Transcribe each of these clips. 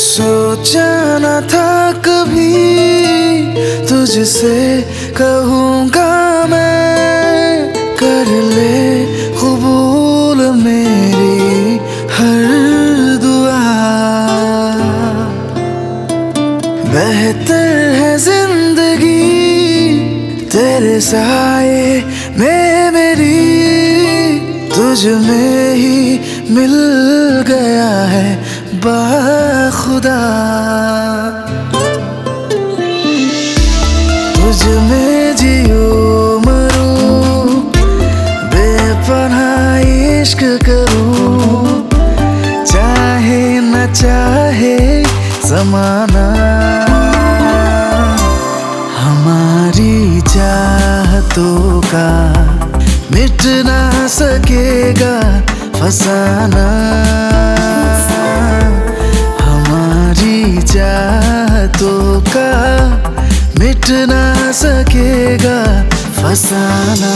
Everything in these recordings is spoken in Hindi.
सोचा न था कभी तुझसे कहूँगा मैं, कर ले कबूल मेरी हर दुआ। बेहतर है जिंदगी तेरे साए में मेरी, तुझ में ही मिल गया है बाखुदा। तुझ में जियो मरूं, बेपनाह इश्क करूं, चाहे न चाहे ज़माना। हमारी चाहतों का मिट ना सकेगा फसाना। हमारी चाहतों का मिट ना सकेगा फसाना।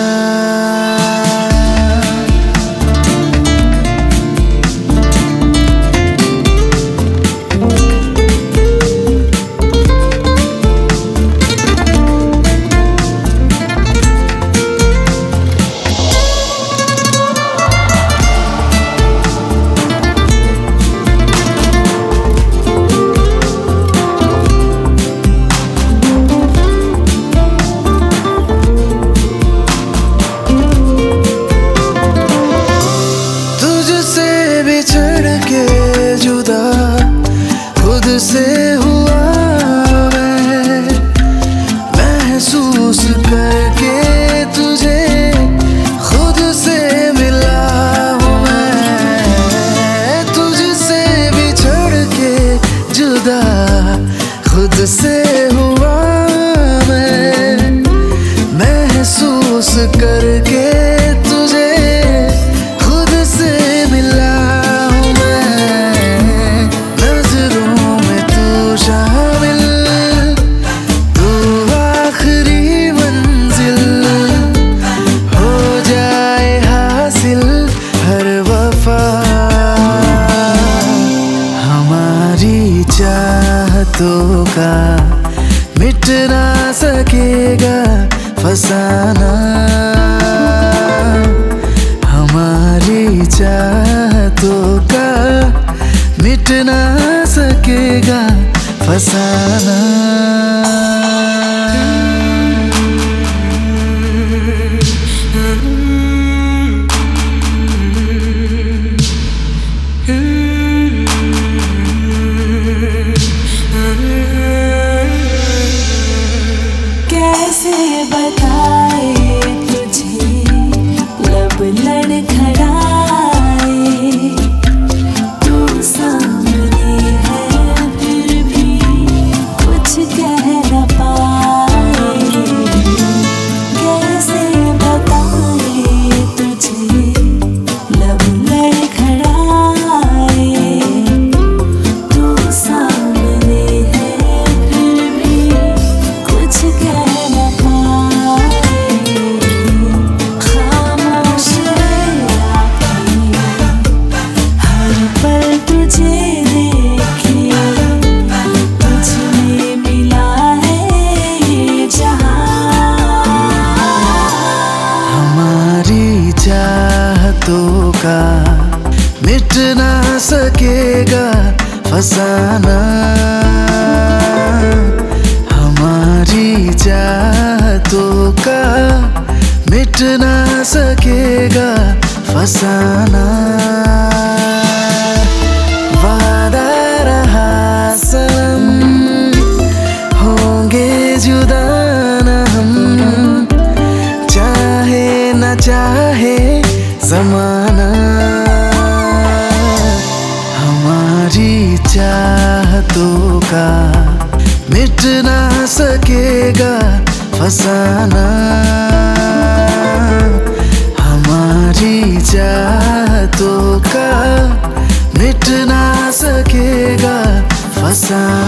खुद से हुआ मैं महसूस करके तुझे, खुद से मिला हूँ मैं। तुझसे बिछड़ के जुदा खुद से हुआ मैं, महसूस करके तुझे खुद से मिला। चाहतों का मिट ना सकेगा फसाना। हमारी चाहतों का मिट ना सकेगा फसाना। कैसे बताए तुझे लब लड़खड़ाए, तू सामने है फिर भी कुछ कह न पाए। कैसे बताए तुझे लब लड़खड़ाए, तू सामने है फिर भी कुछ कह चाहतों का मिट ना सकेगा फसाना। हमारी चाहतों का मिट ना सकेगा फसाना। वादा रहा सनम, होंगे जुदा न हम, चाहे न चाहे ज़माना। हमारी चाहतों का मिट ना सकेगा फसाना। हमारी चाहतों का मिट ना सकेगा फसाना।